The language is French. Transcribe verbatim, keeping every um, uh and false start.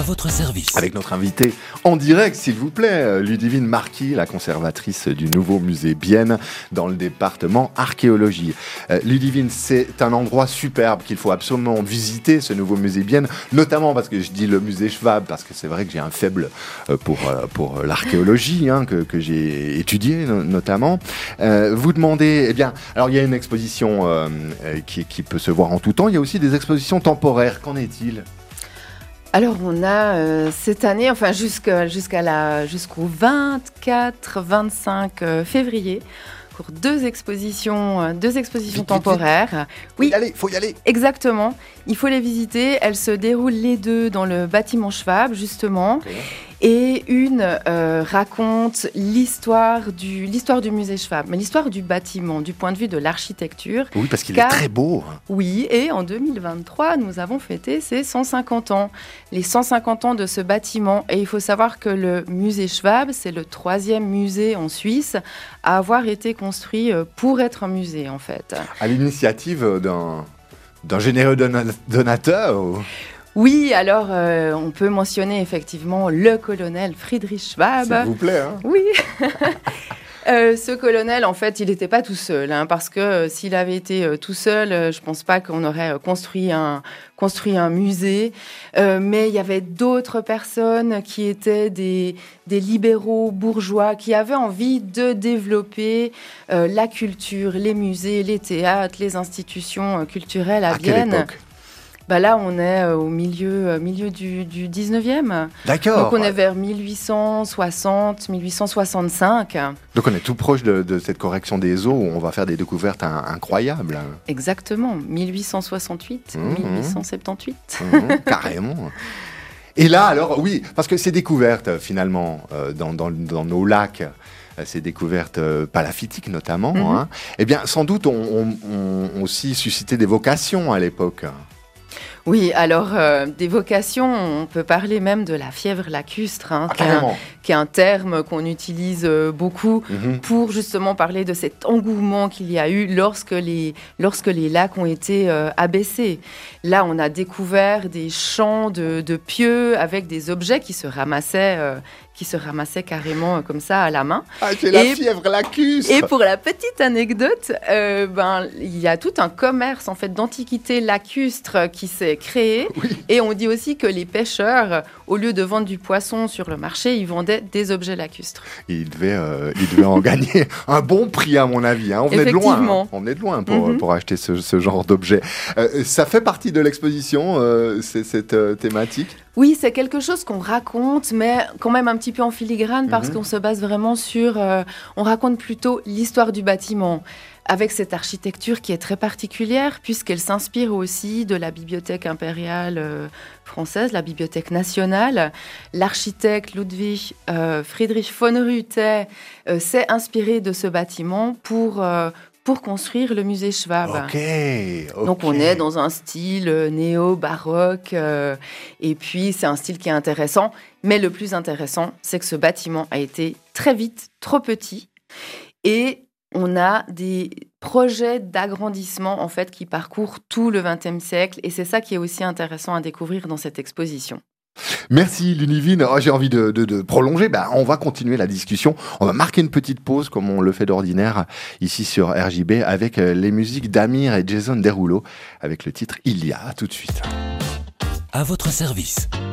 À votre service. Avec notre invitée en direct, s'il vous plaît, Ludivine Marquis, la conservatrice du nouveau musée Bienne dans le département archéologie. Euh, Ludivine, c'est un endroit superbe qu'il faut absolument visiter, ce nouveau musée Bienne, notamment parce que je dis le musée Schwab, parce que c'est vrai que j'ai un faible pour, pour l'archéologie, hein, que, que j'ai étudié no- notamment. Euh, vous demandez, eh bien, alors il y a une exposition euh, qui, qui peut se voir en tout temps, il y a aussi des expositions temporaires, qu'en est-il ? Alors on a euh, cette année, enfin jusqu'à, jusqu'à la, jusqu'au vingt-quatre vingt-cinq euh, février, pour deux expositions, euh, deux expositions Vite, temporaires. Vite, vite. Oui, faut y aller, faut y aller. Exactement. Il faut les visiter. Elles se déroulent les deux dans le bâtiment Schwab, justement. Okay. Et une euh, raconte l'histoire du, l'histoire du musée Schwab, mais l'histoire du bâtiment, du point de vue de l'architecture. Oui, parce qu'il car, est très beau. Oui, et en deux mille vingt-trois, nous avons fêté ses cent cinquante ans. Les cent cinquante ans de ce bâtiment. Et il faut savoir que le musée Schwab, c'est le troisième musée en Suisse à avoir été construit pour être un musée, en fait. À l'initiative d'un, d'un généreux donateur ou... Oui, alors euh, on peut mentionner effectivement le colonel Friedrich Schwab. S'il vous plaît. Hein. Oui. euh, ce colonel, en fait, il n'était pas tout seul, hein, parce que euh, s'il avait été euh, tout seul, euh, je ne pense pas qu'on aurait euh, construit un, construit un musée. Euh, mais il y avait d'autres personnes qui étaient des, des libéraux bourgeois qui avaient envie de développer euh, la culture, les musées, les théâtres, les institutions euh, culturelles à, à Vienne. Quelle époque ? Bah là, on est au milieu, euh, milieu du, du dix-neuvième. D'accord. Donc, on est vers mille huit cent soixante, mille huit cent soixante-cinq. Donc, on est tout proche de, de cette correction des eaux où on va faire des découvertes un, incroyables. Exactement. mille huit cent soixante-huit, mmh, mille huit cent soixante-dix-huit. Mmh, carrément. Et là, alors, oui, parce que ces découvertes, finalement, euh, dans, dans, dans nos lacs, ces découvertes euh, palafitiques notamment, mmh. hein, eh bien, sans doute, ont on, on aussi suscité des vocations à l'époque. Oui, alors euh, des vocations, on peut parler même de la fièvre lacustre, hein, ah, qui, est un, qui est un terme qu'on utilise euh, beaucoup mm-hmm. pour justement parler de cet engouement qu'il y a eu lorsque les, lorsque les lacs ont été euh, abaissés. Là, on a découvert des champs de, de pieux avec des objets qui se ramassaient, euh, qui se ramassaient carrément euh, comme ça à la main. Ah, c'est la fièvre lacustre. Et pour la petite anecdote, euh, ben, il y a tout un commerce en fait, d'antiquités lacustres qui s'est créé. Oui. Et on dit aussi que les pêcheurs, au lieu de vendre du poisson sur le marché, ils vendaient des objets lacustres. Ils devaient, euh, ils devaient en gagner un bon prix, à mon avis. Hein. On venait de loin. Hein. On venait de loin pour, mm-hmm. pour acheter ce, ce genre d'objet. Euh, ça fait partie de l'exposition, euh, c'est, cette euh, thématique ? Oui, c'est quelque chose qu'on raconte, mais quand même un petit peu en filigrane, parce mm-hmm. qu'on se base vraiment sur... Euh, on raconte plutôt l'histoire du bâtiment, avec cette architecture qui est très particulière, puisqu'elle s'inspire aussi de la bibliothèque impériale euh, française, la bibliothèque nationale. L'architecte Ludwig euh, Friedrich von Ruyter euh, s'est inspiré de ce bâtiment pour... Euh, pour construire le musée Schwab. Okay, okay. Donc on est dans un style néo-baroque, euh, et puis c'est un style qui est intéressant, mais le plus intéressant, c'est que ce bâtiment a été très vite trop petit, et on a des projets d'agrandissement en fait qui parcourent tout le vingtième siècle, et c'est ça qui est aussi intéressant à découvrir dans cette exposition. Merci Ludivine. Oh, j'ai envie de, de, de prolonger. Ben, on va continuer la discussion. On va marquer une petite pause comme on le fait d'ordinaire ici sur R J B avec les musiques d'Amir et Jason Derulo avec le titre Il y a. À tout de suite. À votre service.